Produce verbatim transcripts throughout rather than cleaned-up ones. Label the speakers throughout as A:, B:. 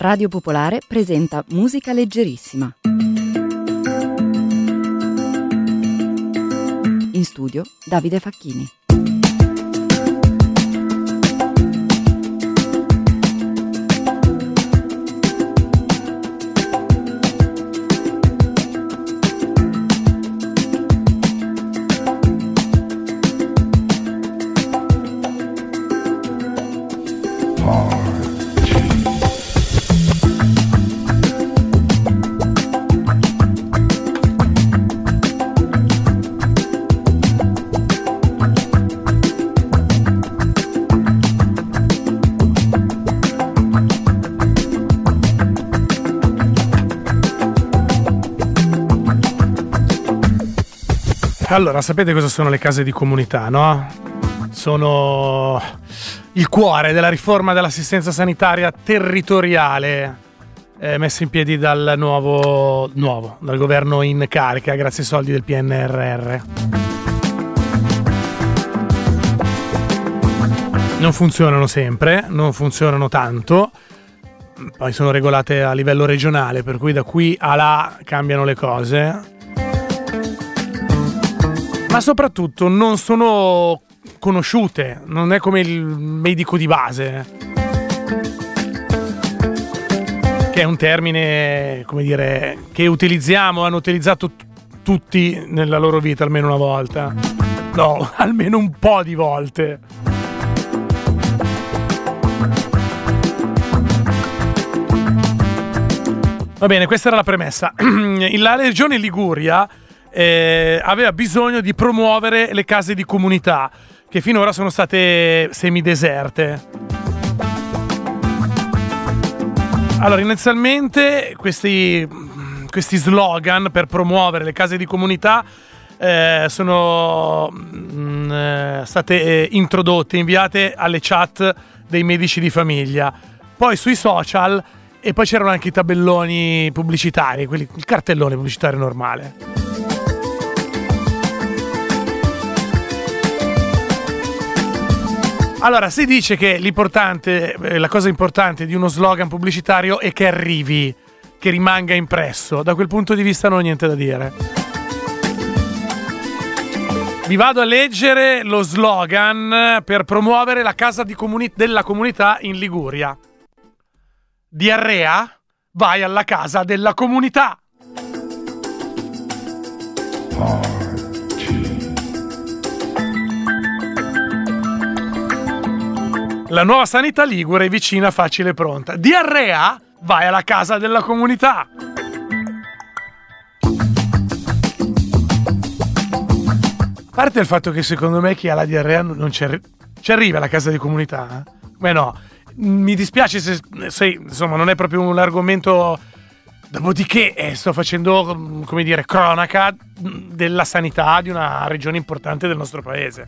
A: Radio Popolare presenta Musica Leggerissima. In studio Davide Facchini.
B: Allora, sapete cosa sono le case di comunità, no? Sono il cuore della riforma dell'assistenza sanitaria territoriale eh, messa in piedi dal nuovo, nuovo, dal governo in carica, grazie ai soldi del P N R R. Non funzionano sempre, non funzionano tanto, poi sono regolate a livello regionale, per cui da qui a là cambiano le cose. Ma soprattutto non sono conosciute, non è come il medico di base, che è un termine, come dire, che utilizziamo, hanno utilizzato t- tutti nella loro vita almeno una volta. No, almeno un po' di volte. Va bene, questa era la premessa. La regione Liguria Eh, aveva bisogno di promuovere le case di comunità che finora sono state semideserte. Allora, inizialmente questi, questi slogan per promuovere le case di comunità eh, sono mh, eh, state eh, introdotte, inviate alle chat dei medici di famiglia, poi sui social, e poi c'erano anche i tabelloni pubblicitari, quelli, il cartellone pubblicitario normale. Allora, si dice che l'importante, la cosa importante di uno slogan pubblicitario è che arrivi, che rimanga impresso. Da quel punto di vista non ho niente da dire. Vi vado a leggere lo slogan per promuovere la casa di comuni- della comunità in Liguria. Diarrea? Vai alla casa della comunità! La nuova sanità ligure è vicina, facile e pronta. Diarrea? Vai alla casa della comunità. A parte il fatto che secondo me chi ha la diarrea non ci, arri- ci arriva alla casa di comunità. Eh? Beh no, mi dispiace se, se insomma non è proprio un argomento. Dopodiché eh, sto facendo, come dire, cronaca della sanità di una regione importante del nostro paese.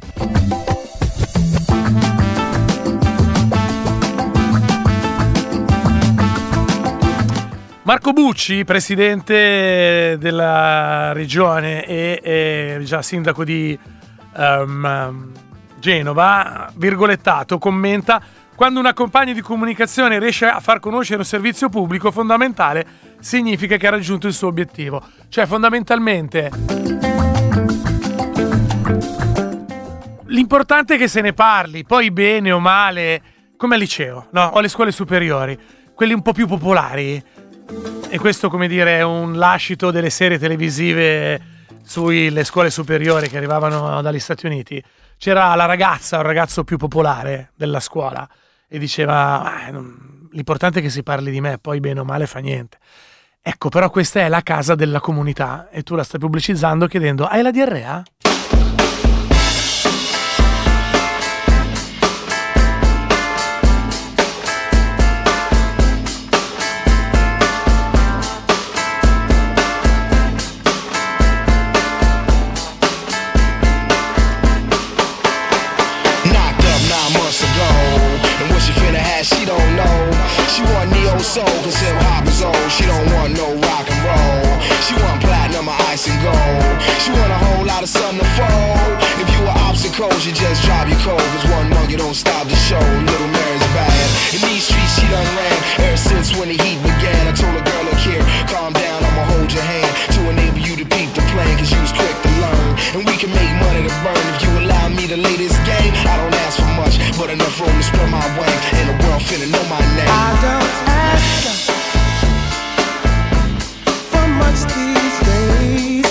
B: Marco Bucci, presidente della regione e, e già sindaco di um, Genova, virgolettato, commenta: quando una compagnia di comunicazione riesce a far conoscere un servizio pubblico fondamentale, significa che ha raggiunto il suo obiettivo. Cioè, fondamentalmente, l'importante è che se ne parli, poi bene o male, come al liceo, no? O alle scuole superiori, quelli un po' più popolari. E questo, come dire, è un lascito delle serie televisive sulle scuole superiori che arrivavano dagli Stati Uniti. C'era la ragazza, un ragazzo più popolare della scuola, e diceva: ah, non, l'importante è che si parli di me, poi bene o male fa niente. Ecco, però questa è la casa della comunità e tu la stai pubblicizzando chiedendo: hai la diarrea?
C: She don't know. She want neo soul, cause hip hop is old. She don't want no rock and roll. She want platinum or ice and gold. She want a whole lot of sun to fold. If you were obstacles, you just drop your cold. Cause one monkey don't stop the show. Little Mary's bad. In these streets she done ran ever since when the heat finna know my name.
D: I don't ask for much these days,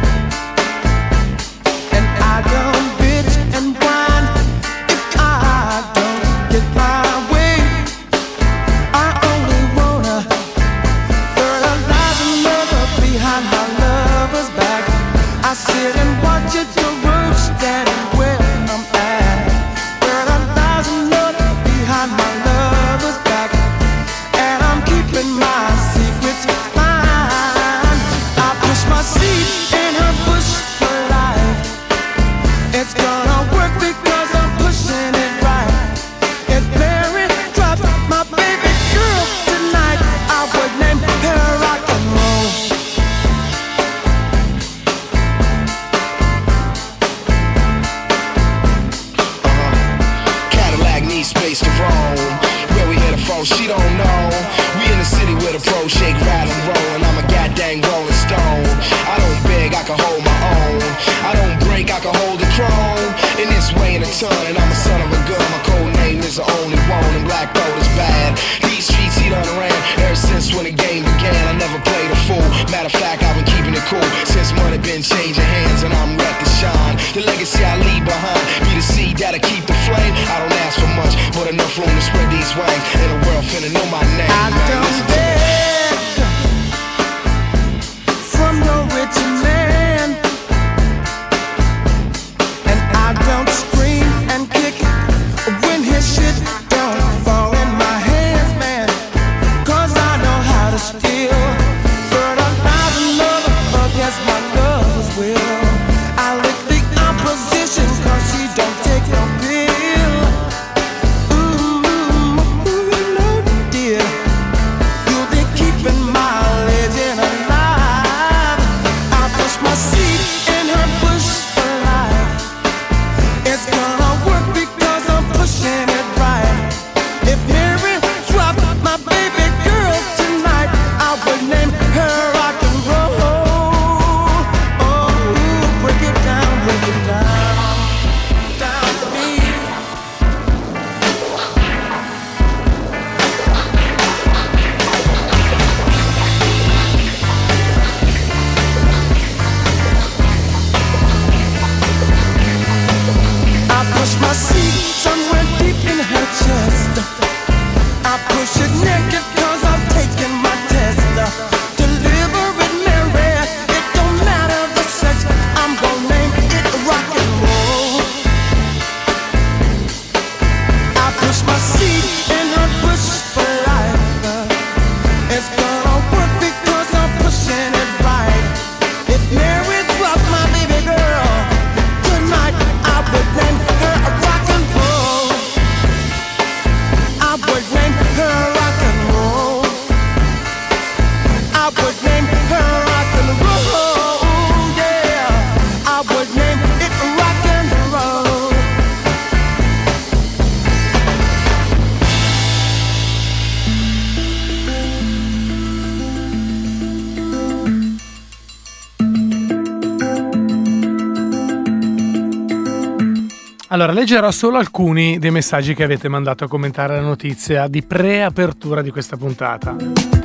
D: and I don't bitch and whine if I don't get my way. I only wanna fertilize another behind my lover's back. I sit and watch it to root standing where I'm at. Fertilize another behind my lover's back, and I'm keeping my secrets fine. I push my seed in her bush for life. It's gonna work because I'm pushing it right. If Mary dropped my baby girl tonight, I would name her rock and roll.
C: Cadillac needs space to roam. Where we headed from, she don't know. We in the city with a pro shake, rattle and roll, and I'm a goddamn rolling stone. I don't beg, I can hold my own. I don't break, I can hold the chrome. In this way in a ton, and I'm a son of a gun. My code name is the only one, and black gold is bad. These streets he done ran ever since when the game began. I never played a fool. Matter of fact, I've been keeping it cool since money been changing hands, and I'm ready to shine. The legacy I leave behind be the seed that'll keep the flame. I don't ask for much, but enough room to spread these wings. And the world finna know my name.
D: I
C: man.
D: don't
C: Listen to me.
D: beg from no rich man, and I don't scream and kick when his shit don't fall in my hands, man. Cause I know how to steal, fertilize another against my lover's will. I lick the opposition cause she don't take no pill. Ooh, ooh, you know, dear, you'll be keeping my legend alive. I push my seed in her bush for life. It's gonna work because I'm pushing it right. If Mary dropped my baby girl tonight, I would name her rock and roll. Oh, break it down, break it down, down to me. I push my seat somewhere deep in her chest. I push it naked cause I'm taking my test. Deliver it, Mary, it don't matter the sex. I'm gonna name it rock and roll. I push my seat in her bush for life. It's gonna work because I'm pushing it right. If Mary dropped my baby girl tonight, I would name her a rock and roll. I would name her rock and roll. I would name her rock and roll. Yeah, I would name it rock and roll.
B: Allora, leggerò solo alcuni dei messaggi che avete mandato a commentare la notizia di preapertura di questa puntata.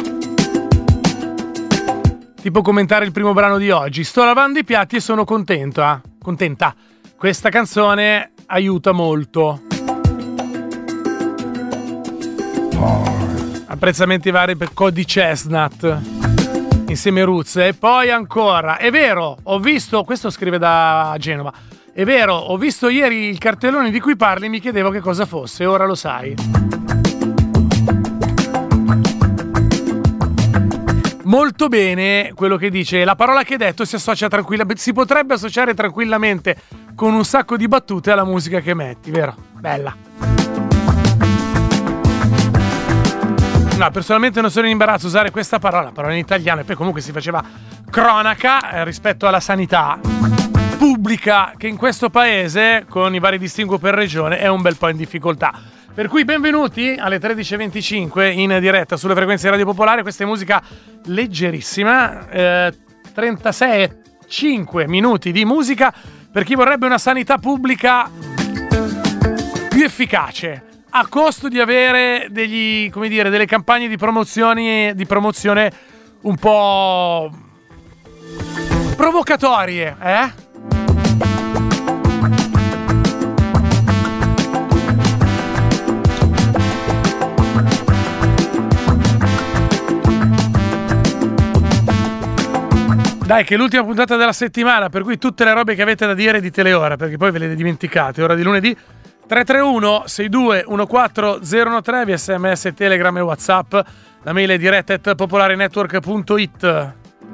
B: Tipo commentare il primo brano di oggi. Sto lavando i piatti e sono contenta. Contenta. Questa canzone aiuta molto. Apprezzamenti vari per Cody Chestnut insieme a Roots. E poi ancora, è vero, ho visto, questo scrive da Genova, è vero, ho visto ieri il cartellone di cui parli e mi chiedevo che cosa fosse, ora lo sai. Molto bene quello che dice, la parola che hai detto si associa tranquillamente, si potrebbe associare tranquillamente con un sacco di battute alla musica che metti, vero? Bella. No, personalmente non sono in imbarazzo a usare questa parola, parola in italiano, e poi comunque si faceva cronaca eh, rispetto alla sanità pubblica che in questo paese, con i vari distinguo per regione, è un bel po' in difficoltà. Per cui benvenuti alle tredici e venticinque in diretta sulle frequenze di Radio Popolare. Questa è musica leggerissima, eh, trentasei e cinque minuti di musica per chi vorrebbe una sanità pubblica più efficace, a costo di avere degli, come dire, delle campagne di promozioni di promozione un po' provocatorie, eh? Dai, che è l'ultima puntata della settimana, per cui tutte le robe che avete da dire ditele ora, perché poi ve le dimenticate. Ora di lunedì. Tre tre uno sei due uno quattro zero uno tre, via sms, telegram e whatsapp. La mail è diretta at popolarenetwork punto it.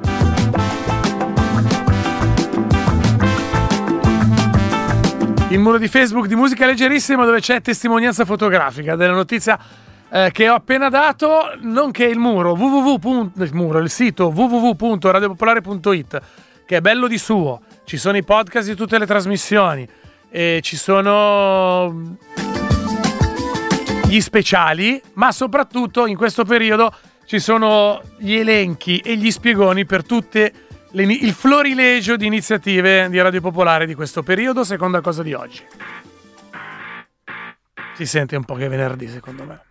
B: Il muro di Facebook di Musica Leggerissima, dove c'è testimonianza fotografica della notizia eh, che ho appena dato, nonché il muro, www. il muro, il sito w w w punto radio popolare punto it, che è bello di suo. Ci sono i podcast di tutte le trasmissioni, e ci sono gli speciali, ma soprattutto in questo periodo ci sono gli elenchi e gli spiegoni per tutte le, il florilegio di iniziative di Radio Popolare di questo periodo, seconda cosa di oggi. Si sente un po' che è venerdì, secondo me.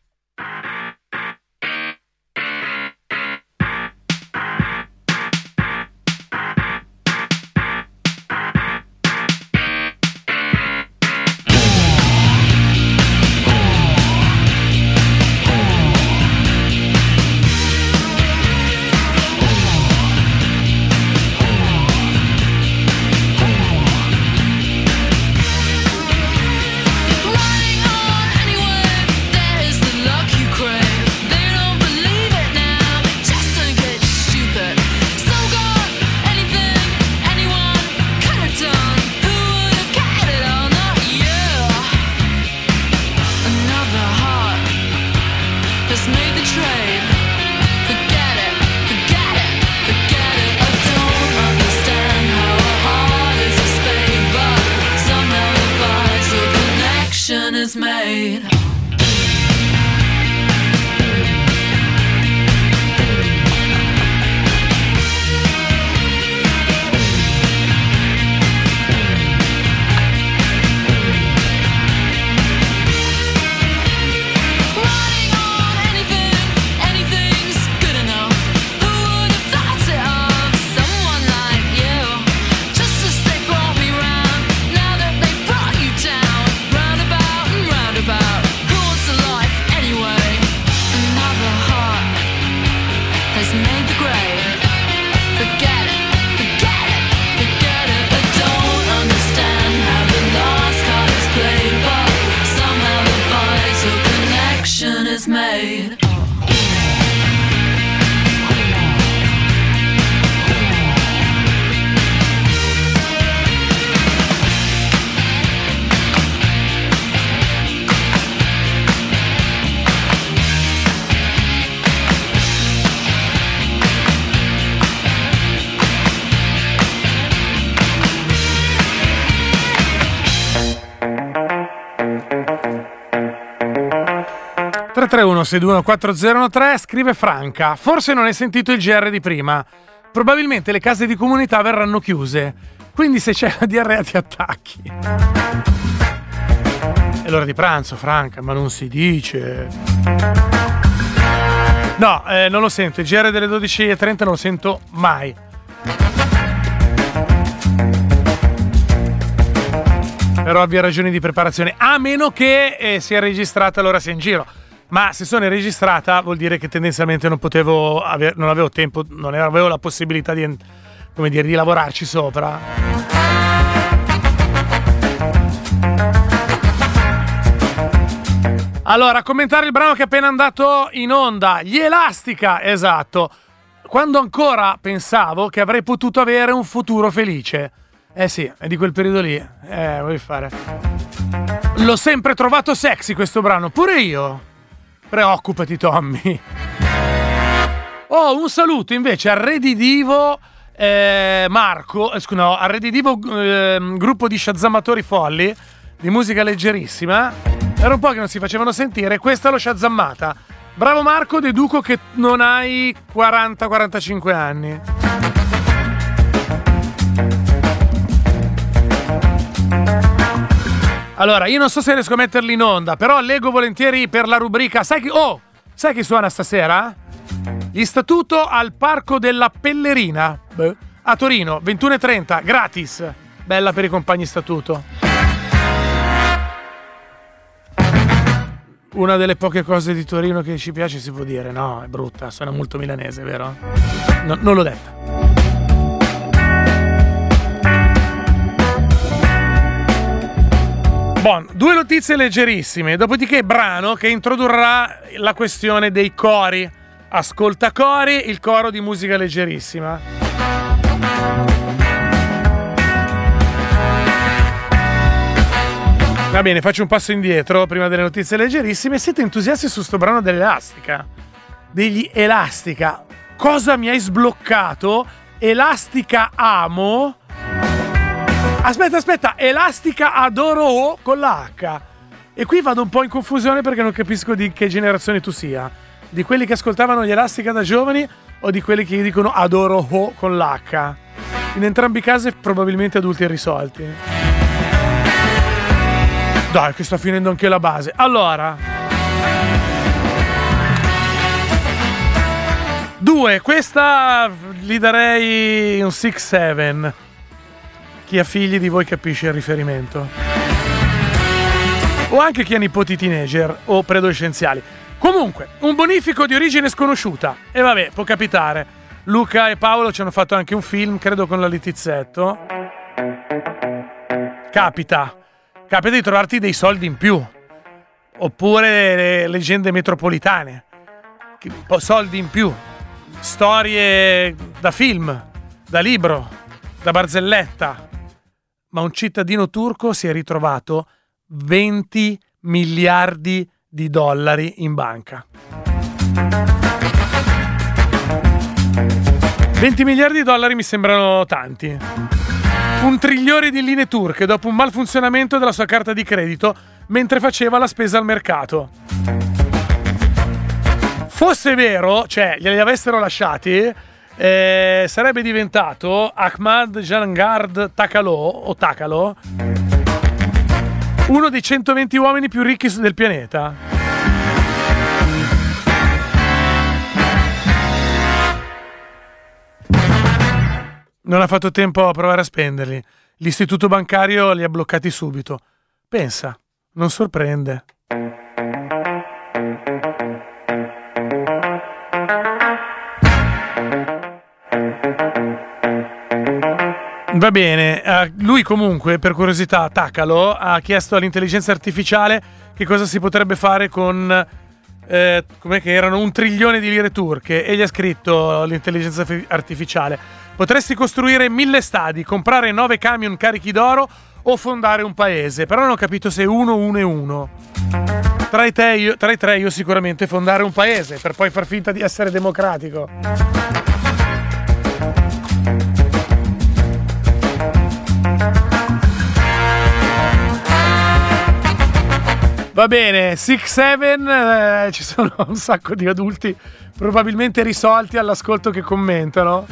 E: Is made. Is made.
B: tre tre uno sei due uno quattro zero uno tre, scrive Franca. Forse non hai sentito il G R di prima. Probabilmente le case di comunità verranno chiuse. Quindi se c'è la diarrea ti attacchi. È l'ora di pranzo, Franca, ma non si dice. No, eh, non lo sento. Il G R delle dodici e trenta non lo sento mai. Per ovvie ragioni di preparazione. A meno che eh, sia registrata, allora sia in giro. Ma se sono registrata vuol dire che tendenzialmente non potevo aver, non avevo tempo, non avevo la possibilità di, come dire, di lavorarci sopra. Allora, commentare il brano che è appena andato in onda, Gli Elastica, esatto. Quando ancora pensavo che avrei potuto avere un futuro felice. Eh sì, è di quel periodo lì. Eh, vuoi fare? L'ho sempre trovato sexy questo brano, pure io. Preoccupati, Tommy. Oh, un saluto invece a Redidivo eh, Marco, eh, scusa, no, a Redidivo eh, gruppo di shazzamatori folli di musica leggerissima. Era un po' che non si facevano sentire, questa l'ho shazzammata. Bravo Marco, deduco che non hai quaranta quarantacinque anni. Allora, io non so se riesco a metterli in onda, però leggo volentieri per la rubrica. Sai chi... Oh! Sai chi suona stasera? Gli Statuto al Parco della Pellerina Beh. a Torino, ventuno e trenta, gratis. Bella per i compagni Statuto. Una delle poche cose di Torino che ci piace, si può dire. No, è brutta, suona molto milanese, vero? No, non l'ho detta. Bon, due notizie leggerissime, dopodiché brano che introdurrà la questione dei cori. Ascolta cori, il coro di musica leggerissima. Va bene, faccio un passo indietro prima delle notizie leggerissime. Siete entusiasti su sto brano dell'Elastica? Degli Elastica. Cosa mi hai sbloccato? Elastica amo. Aspetta, aspetta, Elastica adoro o con la H. E qui vado un po' in confusione perché non capisco di che generazione tu sia. Di quelli che ascoltavano gli Elastica da giovani o di quelli che dicono adoro o con l'H. In entrambi i casi probabilmente adulti irrisolti. Dai, che sta finendo anche la base. Allora, due, questa gli darei un sei sette. Chi ha figli di voi capisce il riferimento. O anche chi ha nipoti teenager o preadolescenziali. Comunque, un bonifico di origine sconosciuta. E vabbè, può capitare. Luca e Paolo ci hanno fatto anche un film, credo con la Litizzetto. Capita. Capita di trovarti dei soldi in più. Oppure le leggende metropolitane. Soldi in più. Storie da film, da libro, da barzelletta. Ma un cittadino turco si è ritrovato venti miliardi di dollari in banca. venti miliardi di dollari mi sembrano tanti. Un trilione di lire turche dopo un malfunzionamento della sua carta di credito mentre faceva la spesa al mercato. Fosse vero, cioè glieli avessero lasciati, eh, sarebbe diventato Ahmad Jahangard Takalo o Takalo, uno dei centoventi uomini più ricchi del pianeta. Non ha fatto tempo a provare a spenderli. L'istituto bancario li ha bloccati subito. Pensa, non sorprende. Va bene, uh, lui comunque, per curiosità, Takalo ha chiesto all'intelligenza artificiale che cosa si potrebbe fare con, eh, com'è che erano, un trilione di lire turche, e gli ha scritto l'intelligenza artificiale: potresti costruire mille stadi, comprare nove camion carichi d'oro o fondare un paese. Però non ho capito se uno, uno e uno. Tra i, te, io, tra i tre io sicuramente fondare un paese, per poi far finta di essere democratico. Va bene, sei sette, eh, ci sono un sacco di adulti probabilmente risolti all'ascolto che commentano.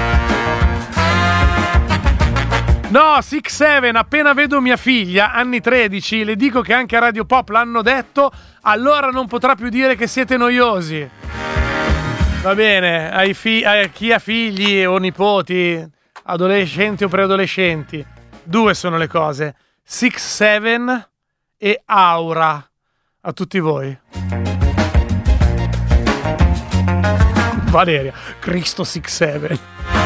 B: No, sei sette, appena vedo mia figlia, anni tredici, le dico che anche a Radio Pop l'hanno detto, allora non potrà più dire che siete noiosi. Va bene, ai fi- a chi ha figli o nipoti, adolescenti o preadolescenti, due sono le cose, sei sette e Aura. A tutti voi. Valeria, Cristo sei sette.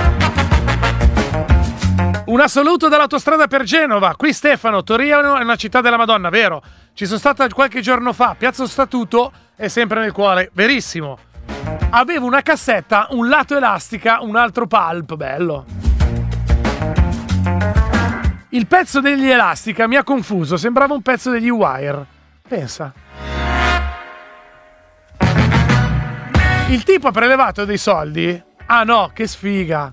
B: Un assoluto dall'autostrada per Genova. Qui Stefano, Torino è una città della Madonna, vero? Ci sono stata qualche giorno fa. Piazza Statuto è sempre nel cuore, verissimo. Avevo una cassetta, un lato elastica, un altro pulp, bello. Il pezzo degli Elastica mi ha confuso, sembrava un pezzo degli Wire. Pensa. Il tipo ha prelevato dei soldi? Ah no, che sfiga.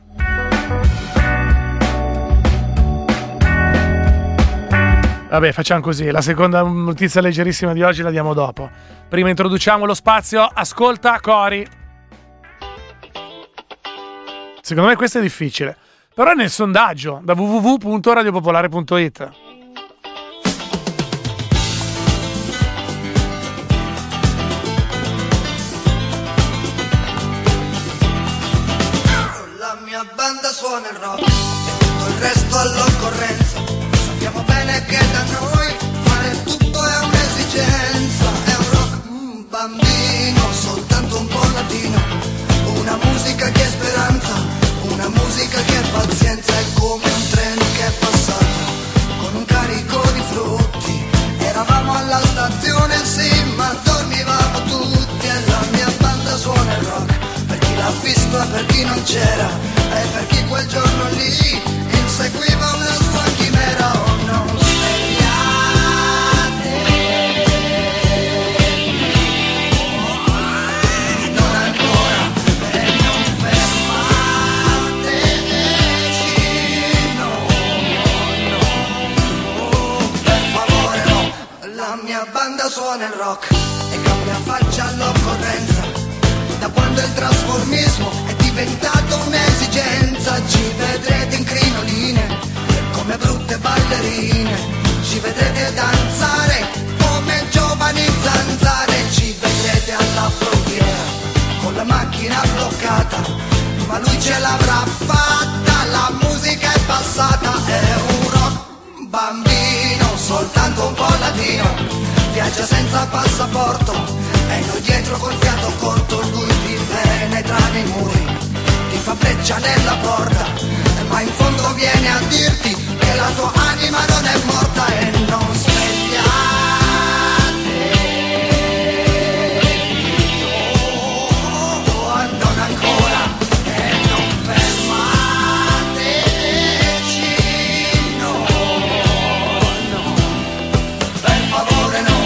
B: Vabbè, facciamo così. La seconda notizia leggerissima di oggi la diamo dopo. Prima introduciamo lo spazio Ascolta Cori. Secondo me questo è difficile. Però è nel sondaggio da w w w punto radio popolare punto i t.
F: colazione sì, ma dormivamo tutti e la mia banda suona il rock. Per chi l'ha visto e per chi non c'era, e per chi quel giorno lì inseguiva una sua chimera. Oh no, svegliate, non ancora, e non fermateci, no, no, per favore no. La mia banda suona il rock e cambia faccia all'occorrenza. Da quando il trasformismo è diventato un'esigenza, ci vedrete in crinoline come brutte ballerine, ci vedrete danzare come giovani zanzare, ci vedrete alla frontiera con la macchina bloccata, ma lui ce l'avrà fatta, la musica è passata, è un rock bambino, soltanto un po' latino, viaggia senza passaporto e noi dietro col fiato corto, lui ti penetra nei muri, ti fa breccia nella porta, ma in fondo viene a dirti che la tua anima non è morta e non svegliate, oh, non ancora, e non fermateci, no, no, per favore no.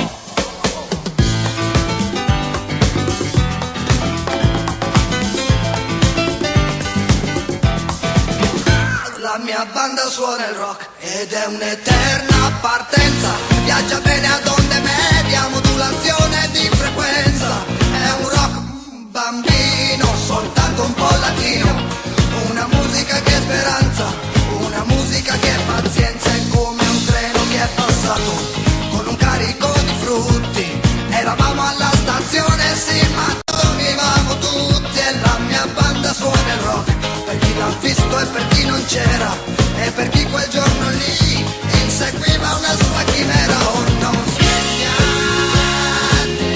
F: La mia banda suona il rock ed è un'eterna partenza, viaggia bene ad onde medie, modulazione di frequenza, è un rock bambino, soltanto un po' latino, una musica che è speranza, una musica che è pazienza, è come un treno che è passato con un carico di frutti, eravamo alla stazione sì ma dormivamo tutti e la mia banda suona il rock. Per chi l'ha visto e per chi non c'era, e per chi quel giorno lì inseguiva una sua chimera. Oh, non svegliate,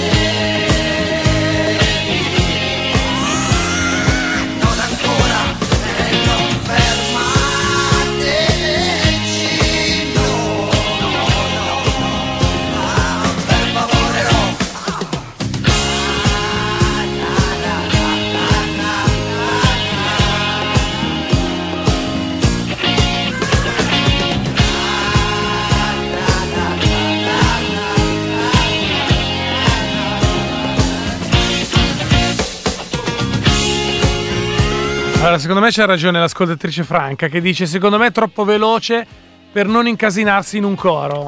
F: non ancora, e non fermateci, no, no, no, ah, per favore no.
B: Allora, secondo me c'ha ragione l'ascoltatrice Franca che dice: secondo me è troppo veloce per non incasinarsi in un coro.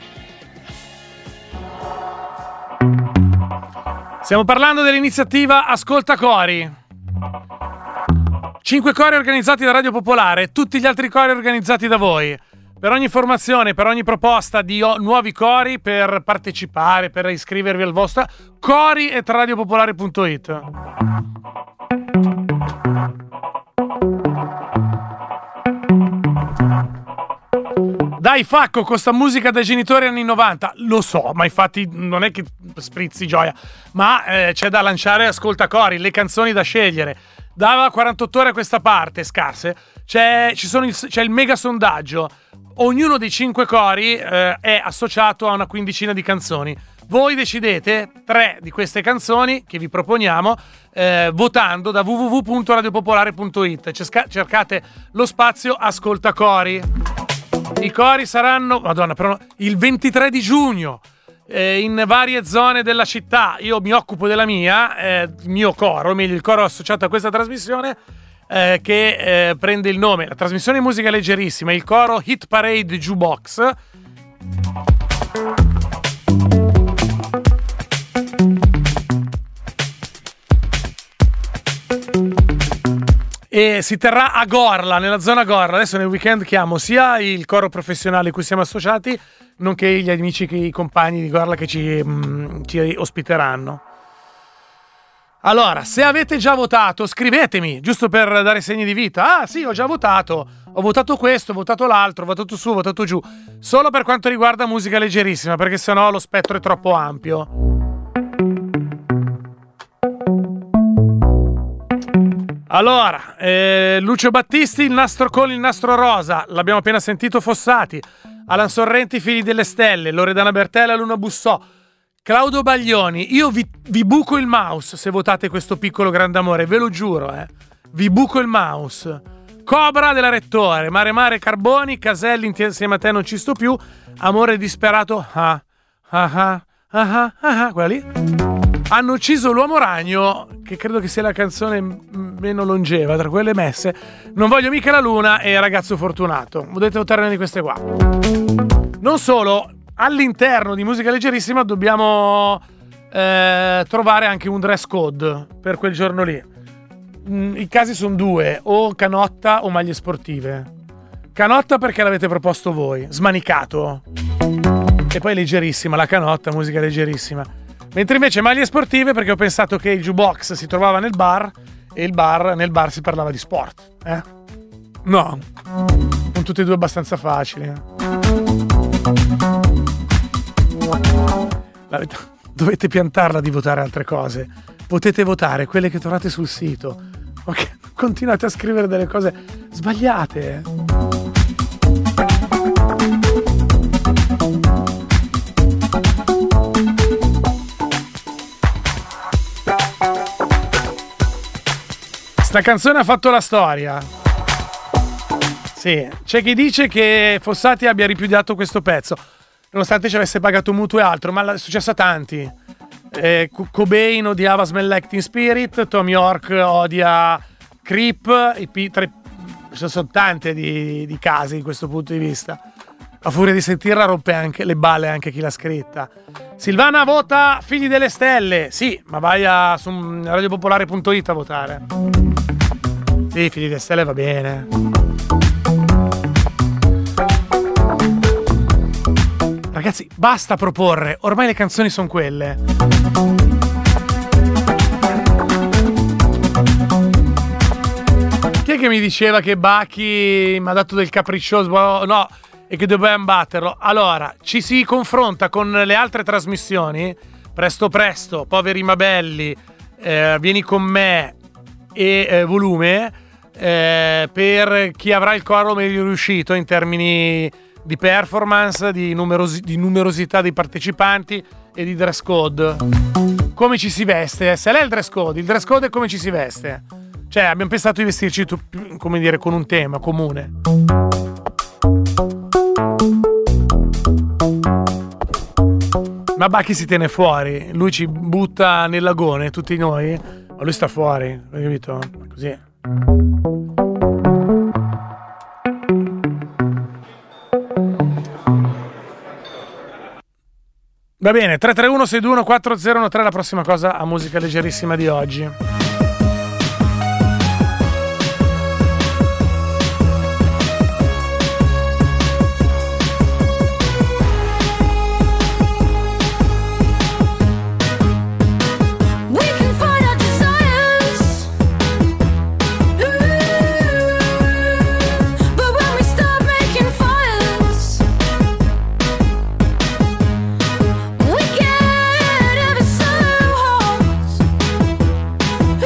B: Stiamo parlando dell'iniziativa Ascolta Cori. Cinque cori organizzati da Radio Popolare, tutti gli altri cori organizzati da voi. Per ogni informazione, per ogni proposta di o- nuovi cori, per partecipare, per iscrivervi al vostro, cori at radiopopolare punto it. Dai Facco, con sta musica da genitori anni novanta. Lo so, ma infatti non è che sprizzi gioia, ma eh, c'è da lanciare Ascolta Cori, le canzoni da scegliere. Da quarantotto ore a questa parte, scarse, c'è, ci sono il, c'è il mega sondaggio. Ognuno dei cinque cori eh, è associato a una quindicina di canzoni. Voi decidete tre di queste canzoni che vi proponiamo eh, votando da w w w punto radiopopolare punto it. Cercate lo spazio Ascolta Cori. I cori saranno, madonna, però il ventitré di giugno eh, in varie zone della città. Io mi occupo della mia, eh, il mio coro, o meglio il coro associato a questa trasmissione eh, che eh, prende il nome, la trasmissione di musica leggerissima, il coro Hit Parade Jukebox. E si terrà a Gorla, nella zona Gorla. Adesso nel weekend chiamo sia il coro professionale a cui siamo associati, nonché gli amici, i compagni di Gorla che ci, mh, ci ospiteranno. Allora, se avete già votato, scrivetemi, giusto per dare segni di vita. Ah sì, ho già votato, ho votato questo, ho votato l'altro, ho votato su, ho votato giù. Solo per quanto riguarda musica leggerissima, perché sennò lo spettro è troppo ampio. Allora, eh, Lucio Battisti, il nastro con il nastro rosa, l'abbiamo appena sentito, Fossati, Alan Sorrenti, Figli delle Stelle, Loredana Bertella, Luna Bussò, Claudio Baglioni, io vi, vi buco il mouse se votate questo piccolo grande amore, ve lo giuro, eh. Vi buco il mouse. Cobra della Rettore, Mare Mare Carboni, Caselli insieme a te non ci sto più, Amore disperato, ah, ah, ah, ah, ah, ah, quella lì. Hanno ucciso l'uomo ragno, che credo che sia la canzone meno longeva tra quelle messe. Non voglio mica la luna e Ragazzo fortunato. Potete votare una di queste qua. Non solo, all'interno di Musica Leggerissima dobbiamo eh, trovare anche un dress code per quel giorno lì. I casi sono due, o canotta o maglie sportive. Canotta perché l'avete proposto voi, smanicato. E poi leggerissima, la canotta, musica leggerissima. Mentre invece maglie sportive perché ho pensato che il jukebox si trovava nel bar e il bar, nel bar si parlava di sport. Eh? No, sono tutte e due abbastanza facili. Dovete piantarla di votare altre cose. Potete votare quelle che trovate sul sito. Ok, continuate a scrivere delle cose sbagliate. Sta canzone ha fatto la storia. Sì, c'è chi dice che Fossati abbia ripudiato questo pezzo, nonostante ci avesse pagato mutuo e altro, ma è successo a tanti. Eh, Cobain odiava Smell Like Teen Spirit, Tom York odia Creep, i P- tre, ci sono tante di, di casi da questo punto di vista. A furia di sentirla rompe anche le balle anche chi l'ha scritta. Silvana vota Figli delle Stelle. Sì, ma vai a, su radiopopolare punto it a votare. Sì, Figli delle Stelle va bene. Ragazzi, basta proporre, ormai le canzoni sono quelle. Chi è che mi diceva che Bacchi mi ha dato del capriccioso? No, e che dobbiamo batterlo. Allora, ci si confronta con le altre trasmissioni, Presto Presto, Poveri ma Belli, eh, Vieni con me e eh, Volume, eh, per chi avrà il coro meglio riuscito in termini di performance, di, numerosi- di numerosità dei partecipanti e di dress code. Come ci si veste? Se lei è il dress code, il dress code è come ci si veste. Cioè, abbiamo pensato di vestirci, tu, come dire, con un tema comune. Ma Bacchi si tiene fuori, lui ci butta nel lagone, tutti noi, ma lui sta fuori, hai capito? Così. Va bene, tre tre uno sei due uno quattro zero uno tre, la prossima cosa a Musica Leggerissima di oggi.
G: We get ever so hot.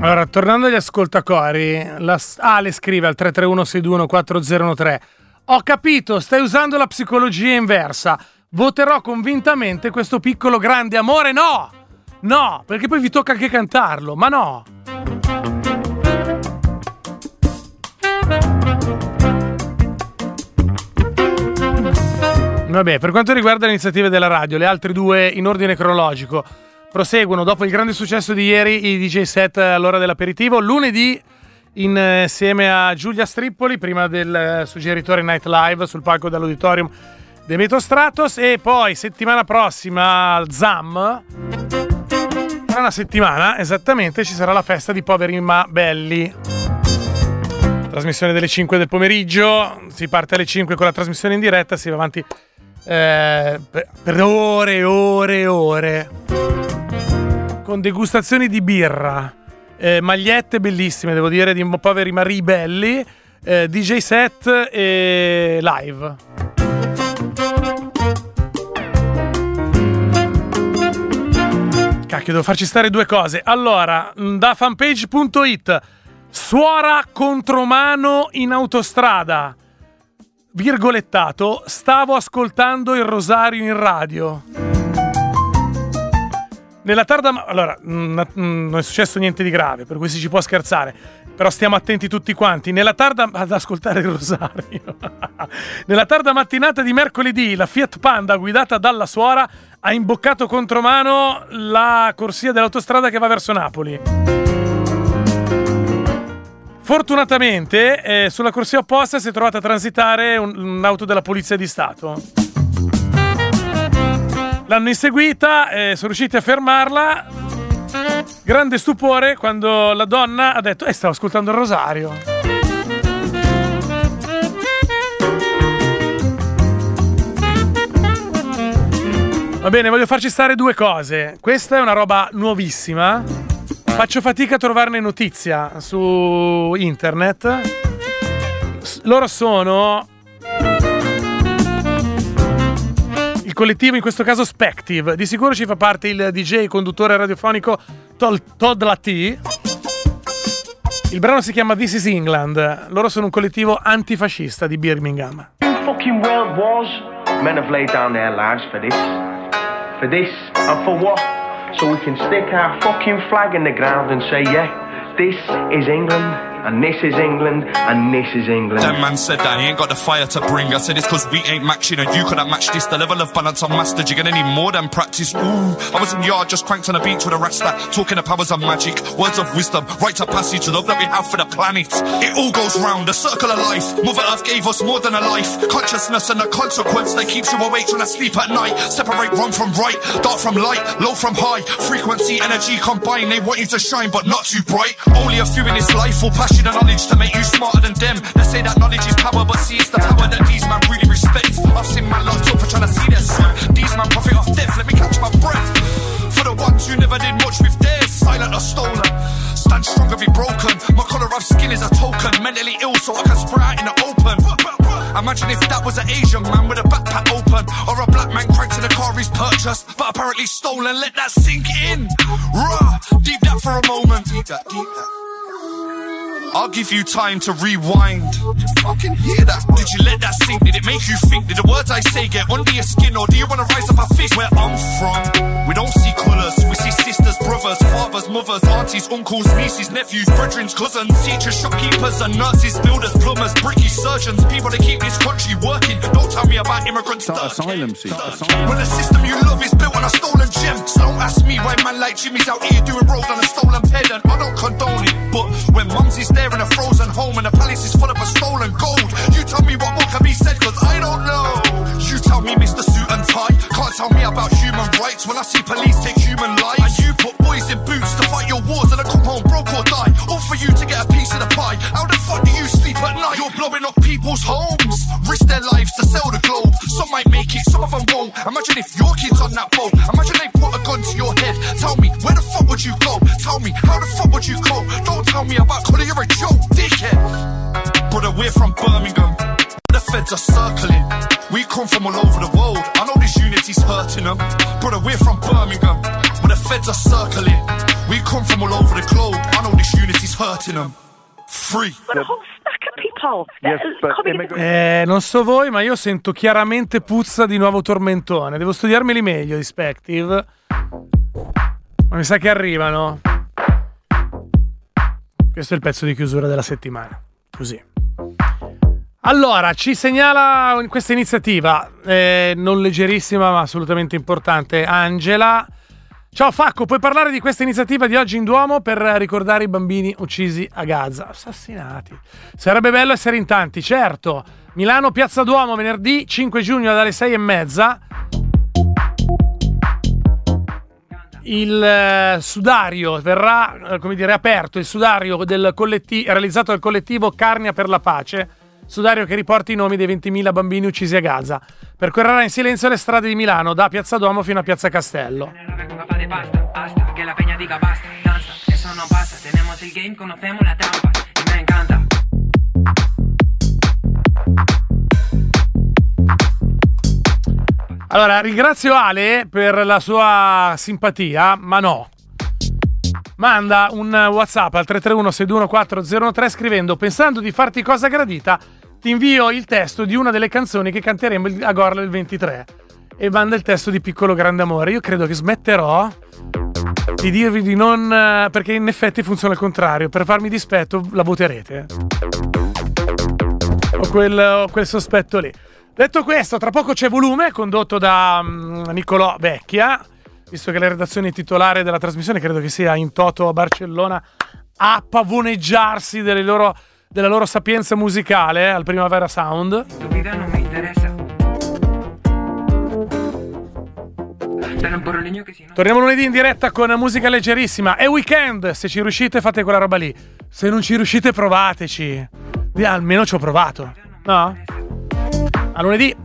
B: Allora, tornando agli ascoltacori, la Ale scrive al tre tre uno sei due uno quattro zero uno tre: ho capito, stai usando la psicologia inversa. Voterò convintamente questo piccolo grande amore. No! No, perché poi vi tocca anche cantarlo, ma no! Vabbè, per quanto riguarda le iniziative della radio, le altre due in ordine cronologico proseguono dopo il grande successo di ieri, i D J set all'ora dell'aperitivo. Lunedì insieme a Giulia Strippoli, prima del suggeritore Night Live sul palco dell'auditorium Demetro Stratos, e poi settimana prossima al Z A M, tra una settimana esattamente, ci sarà la festa di Poveri ma Belli. Trasmissione delle cinque del pomeriggio, si parte alle cinque con la trasmissione in diretta, si va avanti eh, per, per ore e ore e ore, con degustazioni di birra, eh, magliette bellissime, devo dire, di Poveri ma Ribelli, eh, D J set e live. Cacchio, devo farci stare due cose. Allora, da fanpage punto it: suora contromano in autostrada, virgolettato, stavo ascoltando il rosario in radio. Nella tarda... Allora, mh, mh, non è successo niente di grave, per cui si ci può scherzare, però stiamo attenti tutti quanti. Nella tarda... ad ascoltare il rosario. Nella tarda mattinata di mercoledì, la Fiat Panda guidata dalla suora ha imboccato contromano la corsia dell'autostrada che va verso Napoli. Fortunatamente eh, sulla corsia opposta si è trovata a transitare un, un'auto della Polizia di Stato. L'hanno inseguita, eh, sono riusciti a fermarla. Grande stupore quando la donna ha detto: eh, stavo ascoltando il rosario. Va bene, voglio farci stare due cose. Questa è una roba nuovissima. Faccio fatica a trovarne notizia su internet. Loro sono il collettivo, in questo caso Spective. Di sicuro ci fa parte il D J conduttore radiofonico Todd Latty. Il brano si chiama This is England. Loro sono un collettivo antifascista di Birmingham.
G: Fucking world wars. Men have laid down their lives for this. For this and for what? So we can stick our fucking flag in the ground and say, yeah, this is England. And this is England, and this is England.
H: That man said that he ain't got the fire to bring. I said it's cause we ain't matching, and you couldn't match this. The level of balance I'm mastered, you're gonna need more than practice. Ooh, I was in yard, just cranked on a beach with a rasta, talking of powers of magic, words of wisdom, rites of passage, love that we have for the planet. It all goes round, the circle of life. Mother Earth gave us more than a life. Consciousness and the consequence that keeps you awake when I sleep at night. Separate wrong from right, dark from light, low from high. Frequency, energy combine, they want you to shine but not too bright. Only a few in this life will pass you the knowledge to make you smarter than them. They say that knowledge is power, but see it's the power that these man really respect. I've seen man locked up for trying to see their son. These man profit off death, let me catch my breath. For the ones who never did much with theirs, silent or stolen. Stand strong or be broken. My colour of skin is a token. Mentally ill so I can spray out in the open. Imagine if that was an Asian man with a backpack open, or a black man cranked to the car he's purchased, but apparently stolen. Let that sink in. Rah, deep that for a moment. Deep that, deep that. I'll give you time to rewind. Did you fucking hear that? Did you let that sink? Did it make you think? Did the words I say get under your skin? Or do you want to rise up a fist? Where I'm from, we don't see colours. We see sisters, brothers, fathers, mothers, aunties, uncles, nieces, nephews, brethren, cousins, teachers, shopkeepers and nurses, builders, plumbers, brickies, surgeons, people that keep this country working. Don't tell me about immigrants.
I: Asylum seekers.
H: When the system you love is built on a stolen gem. So don't ask me why man like Jimmy's out here doing road on a stolen pedant. I don't condone it, but when mums is there in a frozen home and the palace is full of a stolen gold, you tell me what more can be said, cause I don't know. You tell me Mister Suit and Tie can't tell me about human rights when I see police take human lives. And you put boys in boots to fight your wars and I come home broke or die, all for you to get a piece of the pie. How the fuck do you sleep at night? You're blowing up people's homes, risk their lives to sell the globe. Some might make it, some of them won't. Imagine if your kid's on that boat. Imagine they put a gun to your head. Tell me, where the fuck would you go? Tell me, how the fuck would you cope? Don't tell me about colour, you're a joke, dickhead. Brother, we're from Birmingham. The feds are circling. We come from all over the world. I know this unity's hurting them. Brother, we're from Birmingham, where the feds are circling. We come from all over the globe. I know this unity's hurting them. Free.
I: But a whole stack of people.
J: Yes, but
I: coming-
J: immigrant-
B: Eh, non so voi, ma io sento chiaramente puzza di nuovo tormentone. Devo studiarmeli meglio, Dispective. Ma mi sa che arrivano. Questo è il pezzo di chiusura della settimana. Così. Allora, ci segnala questa iniziativa, eh, non leggerissima ma assolutamente importante, Angela. Ciao Facco, puoi parlare di questa iniziativa di oggi in Duomo per ricordare i bambini uccisi a Gaza? Assassinati. Sarebbe bello essere in tanti, certo. Milano, Piazza Duomo, venerdì cinque giugno dalle sei e mezza. Il eh, sudario verrà, eh, come dire, aperto, il sudario del collettivo, realizzato dal collettivo Carnia per la Pace, sudario che riporta i nomi dei ventimila bambini uccisi a Gaza. Percorrerà in silenzio le strade di Milano, da Piazza Duomo fino a Piazza Castello.
K: Hasta que la peña diga basta, danza, eso no pasa, tenemos el game, conocemos la trampa y me encanta.
B: Allora, ringrazio Ale per la sua simpatia, ma no. Manda un WhatsApp al tre tre uno sei due uno quattro zero uno tre scrivendo: pensando di farti cosa gradita, ti invio il testo di una delle canzoni che canteremo a Gorla il ventitré. E manda il testo di Piccolo Grande Amore. Io credo che smetterò di dirvi di non... perché in effetti funziona il contrario. Per farmi dispetto la voterete. Ho quel, ho quel sospetto lì. Detto questo, tra poco c'è Volume, condotto da um, Niccolò Vecchia, visto che la redazione titolare della trasmissione credo che sia in toto a Barcellona a pavoneggiarsi delle loro, della loro sapienza musicale al Primavera Sound.
K: Tu vida no me interesa. Dale un porroligno che si no.
B: Torniamo lunedì in diretta con musica leggerissima. È weekend, se ci riuscite fate quella roba lì. Se non ci riuscite provateci. Di- almeno ci ho provato. No? A lunedì.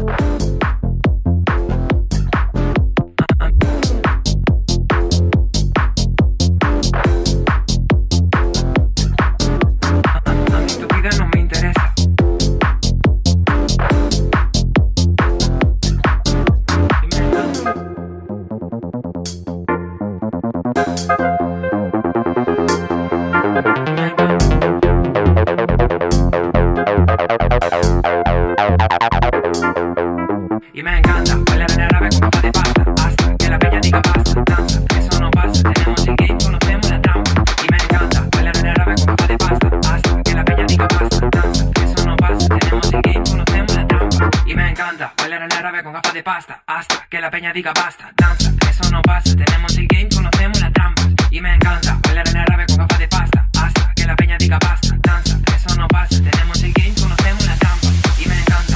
K: A mí tu vida no me interesa. Y me encanta bailar en el rave con papá de pasta, hasta que la peña diga basta, danza, eso no pasa, tenemos el game, conocemos la trampa. Y me encanta bailar en el rave con papá de pasta, hasta que la peña diga basta, danza, eso no pasa, tenemos el game, conocemos la trampa. Y me encanta bailar en el rave con gafas de pasta, hasta que la peña diga basta, danza, eso no pasa, tenemos el game, conocemos la trampa. Y me encanta bailar en el rave con gafas de pasta, hasta que la peña diga basta, danza, eso no pasa, tenemos el game, conocemos la trampa. Y me encanta.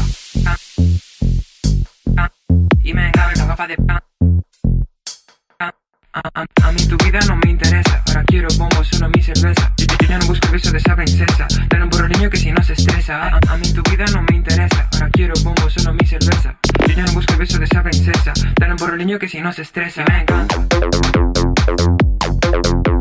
K: Y me encanta con gafas de pan. A, a, a mí tu vida no me interesa. Ahora quiero bombo, solo mi cerveza. Yo, yo ya no busco el beso de esa princesa. Dale un borroliño que si no se estresa. A, a, a mí tu vida no me interesa. Ahora quiero bombo, solo mi cerveza. Yo ya no busco el beso de esa princesa. Dale un borroliño que si no se estresa. Y me encanta.